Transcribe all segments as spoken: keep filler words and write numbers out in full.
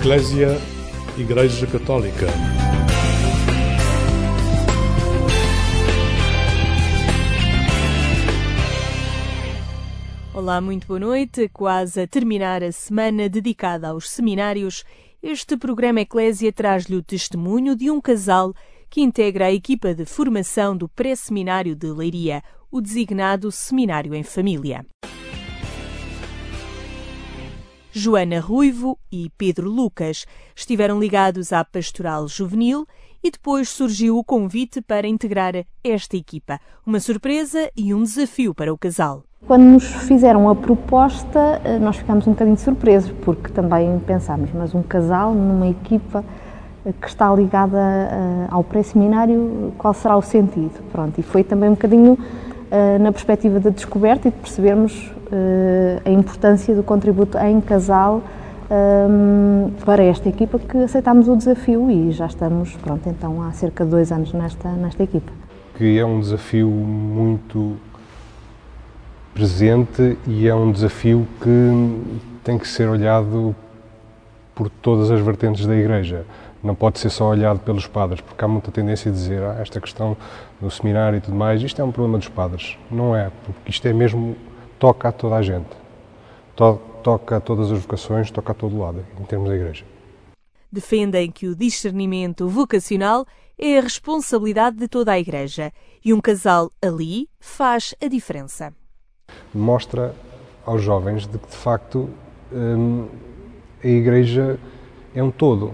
Eclésia, Igreja Católica. Olá, muito boa noite. Quase a terminar a semana dedicada aos seminários, este programa Eclésia traz-lhe o testemunho de um casal que integra a equipa de formação do pré-seminário de Leiria, o designado Seminário em Família. Joana Ruivo e Pedro Lucas estiveram ligados à Pastoral Juvenil e depois surgiu o convite para integrar esta equipa. Uma surpresa e um desafio para o casal. Quando nos fizeram a proposta, nós ficámos um bocadinho surpresos, porque também pensámos, mas um casal numa equipa que está ligada ao pré-seminário, qual será o sentido? Pronto, e foi também um bocadinho na perspectiva da descoberta e de percebermos a importância do contributo em casal para esta equipa, que aceitámos o desafio e já estamos, pronto, então há cerca de dois anos nesta, nesta equipa. Que é um desafio muito presente e é um desafio que tem que ser olhado por todas as vertentes da Igreja. Não pode ser só olhado pelos padres, porque há muita tendência a dizer ah, esta questão do seminário e tudo mais, isto é um problema dos padres. Não é, porque isto é mesmo, toca a toda a gente. To- toca a todas as vocações, toca a todo lado, em termos da Igreja. Defendem que o discernimento vocacional é a responsabilidade de toda a Igreja e um casal ali faz a diferença. Mostra aos jovens de que, de facto, hum, a Igreja é um todo.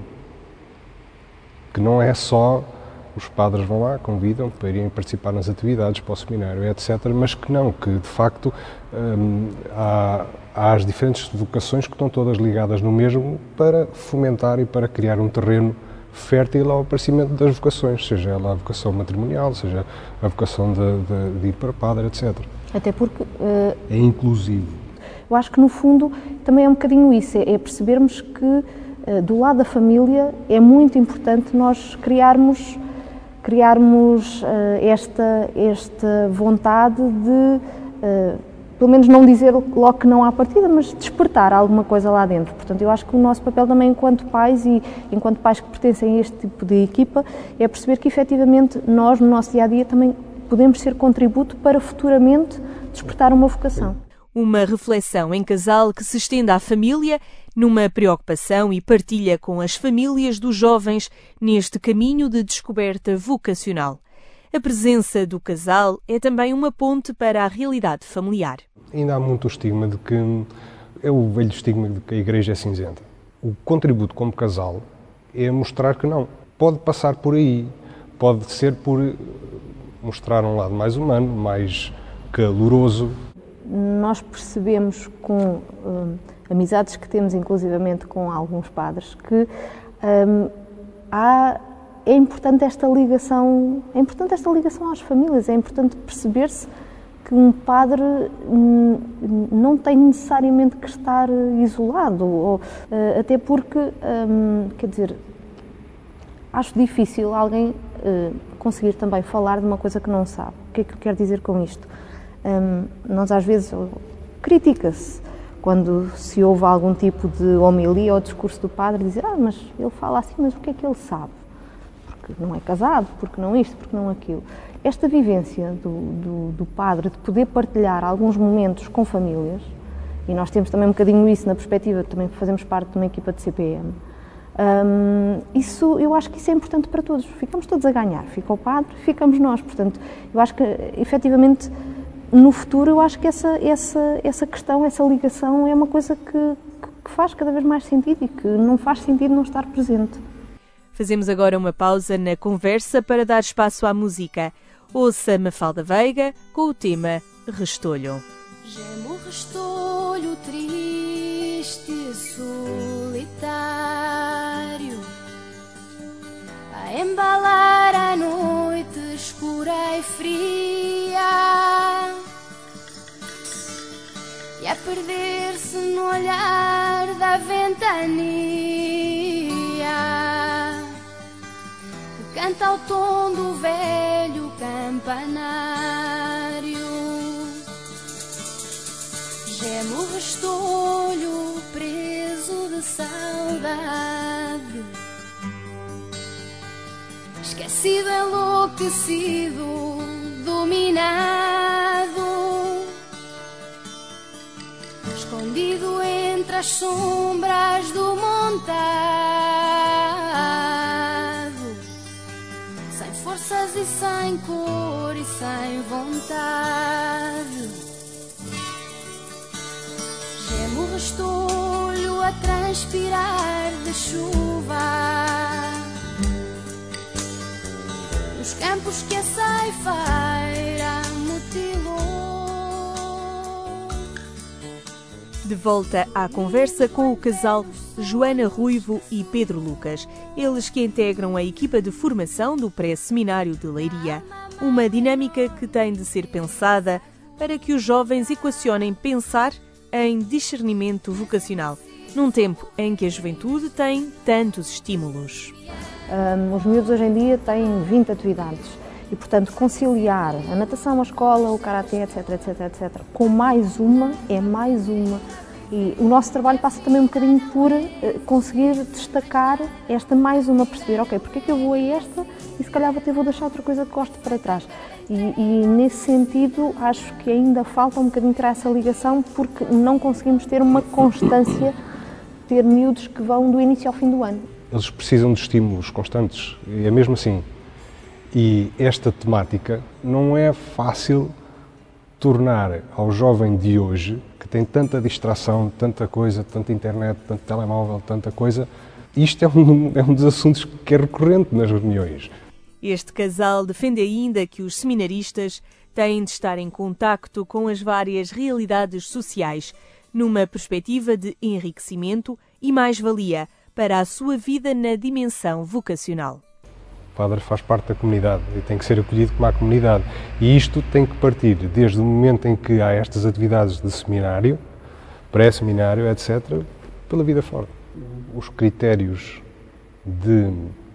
Que não é só os padres vão lá, convidam para irem participar nas atividades para o seminário, etcétera, mas que não, que de facto hum, há, há as diferentes vocações que estão todas ligadas no mesmo para fomentar e para criar um terreno fértil ao aparecimento das vocações, seja ela a vocação matrimonial, seja a vocação de, de, de ir para padre, etcétera. Até porque uh, é inclusivo. Eu acho que no fundo também é um bocadinho isso, é, é percebermos que uh, do lado da família é muito importante nós criarmos, criarmos uh, esta, esta vontade de, uh, pelo menos não dizer logo que não há partida, mas despertar alguma coisa lá dentro. Portanto, eu acho que o nosso papel também enquanto pais e enquanto pais que pertencem a este tipo de equipa é perceber que efetivamente nós no nosso dia-a-dia também podemos ser contributo para futuramente despertar uma vocação. Uma reflexão em casal que se estende à família, numa preocupação e partilha com as famílias dos jovens neste caminho de descoberta vocacional. A presença do casal é também uma ponte para a realidade familiar. Ainda há muito o estigma de que, é o velho estigma de que a Igreja é cinzenta. O contributo como casal é mostrar que não. Pode passar por aí, pode ser por mostrar um lado mais humano, mais caloroso. Nós percebemos com hum, amizades que temos inclusivamente com alguns padres que hum, há, é importante esta ligação, é importante esta ligação às famílias, é importante perceber-se que um padre hum, não tem necessariamente que estar isolado, ou, uh, até porque, hum, quer dizer, acho difícil alguém uh, conseguir também falar de uma coisa que não sabe. O que é que eu quero dizer com isto? Um, nós às vezes critica-se quando se ouve algum tipo de homilia ou discurso do padre dizer ah, mas ele fala assim, mas o que é que ele sabe? Porque não é casado, porque não isto, porque não aquilo. Esta vivência do, do, do padre de poder partilhar alguns momentos com famílias, e nós temos também um bocadinho isso na perspectiva, também fazemos parte de uma equipa de C P M, Um, isso, eu acho que isso é importante para todos. Ficamos todos a ganhar. Fica o padre, ficamos nós. Portanto, eu acho que, efetivamente, no futuro, eu acho que essa, essa, essa questão, essa ligação é uma coisa que, que faz cada vez mais sentido e que não faz sentido não estar presente. Fazemos agora uma pausa na conversa para dar espaço à música. Ouça Mafalda Veiga com o tema Restolho. Gemo restolho triste e solitário, a embalar a noite escura e fria, e a perder-se no olhar da ventania que canta ao tom do velho campanário. Gemo o restolho preso de saudade. Esquecido, enlouquecido, dominado, escondido entre as sombras do montado, sem forças e sem cor e sem vontade. Gemo o restolho a transpirar de chuva, nos campos que a ceifeira mutilou. De volta à conversa com o casal Joana Ruivo e Pedro Lucas, eles que integram a equipa de formação do pré-seminário de Leiria. Uma dinâmica que tem de ser pensada para que os jovens equacionem pensar em discernimento vocacional, num tempo em que a juventude tem tantos estímulos. Um, os miúdos hoje em dia têm vinte atividades e, portanto, conciliar a natação, a escola, o karatê, etc, etc, etcétera, com mais uma, é mais uma. E o nosso trabalho passa também um bocadinho por uh, conseguir destacar esta mais uma, perceber, ok, porque é que eu vou a esta e se calhar até vou deixar outra coisa que gosto para trás. E, e nesse sentido acho que ainda falta um bocadinho criar essa ligação, porque não conseguimos ter uma constância, ter miúdos que vão do início ao fim do ano. Eles precisam de estímulos constantes, e é mesmo assim. E esta temática não é fácil tornar ao jovem de hoje, que tem tanta distração, tanta coisa, tanta internet, tanto telemóvel, tanta coisa, isto é um, é um dos assuntos que é recorrente nas reuniões. Este casal defende ainda que os seminaristas têm de estar em contacto com as várias realidades sociais, numa perspectiva de enriquecimento e mais-valia para a sua vida na dimensão vocacional. O padre faz parte da comunidade e tem que ser acolhido como a comunidade. E isto tem que partir desde o momento em que há estas atividades de seminário, pré-seminário, etcétera, pela vida fora. Os critérios de,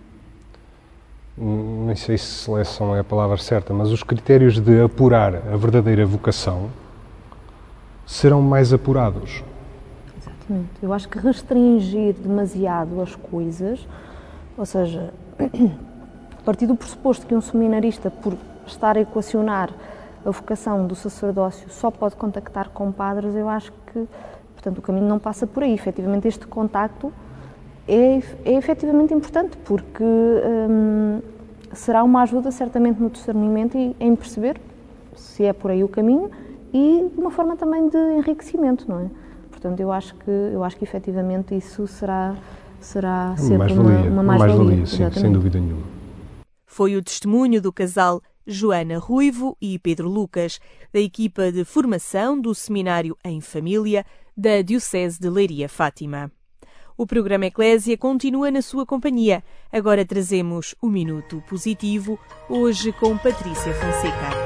não sei se seleção é a palavra certa, mas os critérios de apurar a verdadeira vocação serão mais apurados. Exatamente. Eu acho que restringir demasiado as coisas, ou seja, a partir do pressuposto que um seminarista, por estar a equacionar a vocação do sacerdócio, só pode contactar com padres, eu acho que, portanto, o caminho não passa por aí. Efetivamente, este contacto é, é efetivamente importante, porque hum, será uma ajuda, certamente, no discernimento e em perceber se é por aí o caminho e de uma forma também de enriquecimento, não é? Portanto, eu acho que, eu acho que efetivamente, isso será, será sempre mais uma, valia, uma mais-valia. Mais sim, sem dúvida nenhuma. Foi o testemunho do casal Joana Ruivo e Pedro Lucas, da equipa de formação do Seminário em Família da Diocese de Leiria Fátima. O programa Eclésia continua na sua companhia. Agora trazemos o Minuto Positivo, hoje com Patrícia Fonseca.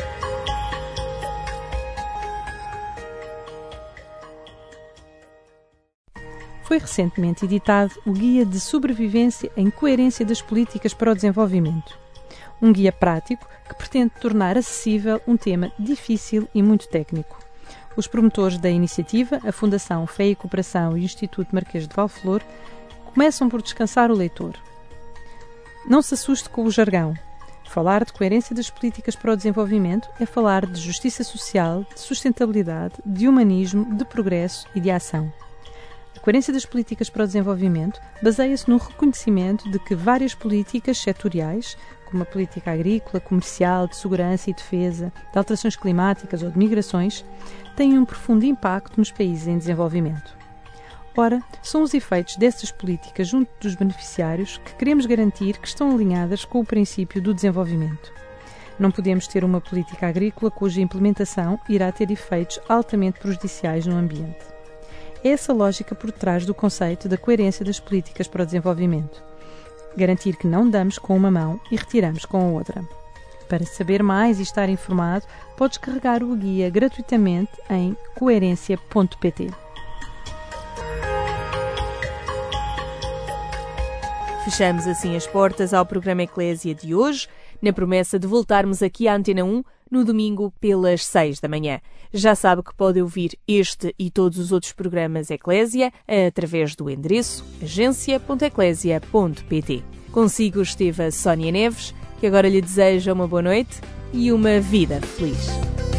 Foi recentemente editado o Guia de Sobrevivência em Coerência das Políticas para o Desenvolvimento. Um guia prático que pretende tornar acessível um tema difícil e muito técnico. Os promotores da iniciativa, a Fundação Fé e Cooperação e o Instituto Marquês de Valflor, começam por descansar o leitor. Não se assuste com o jargão. Falar de coerência das políticas para o desenvolvimento é falar de justiça social, de sustentabilidade, de humanismo, de progresso e de ação. A coerência das políticas para o desenvolvimento baseia-se no reconhecimento de que várias políticas setoriais, como a política agrícola, comercial, de segurança e defesa, de alterações climáticas ou de migrações, têm um profundo impacto nos países em desenvolvimento. Ora, são os efeitos dessas políticas junto dos beneficiários que queremos garantir que estão alinhadas com o princípio do desenvolvimento. Não podemos ter uma política agrícola cuja implementação irá ter efeitos altamente prejudiciais no ambiente. É essa lógica por trás do conceito da coerência das políticas para o desenvolvimento. Garantir que não damos com uma mão e retiramos com a outra. Para saber mais e estar informado, pode descarregar o guia gratuitamente em coerência ponto pt. Fechamos assim as portas ao programa Eclésia de hoje, na promessa de voltarmos aqui à Antena um no domingo pelas seis da manhã. Já sabe que pode ouvir este e todos os outros programas Eclésia através do endereço agência ponto eclésia ponto pt. Consigo esteve a Sónia Neves, que agora lhe deseja uma boa noite e uma vida feliz.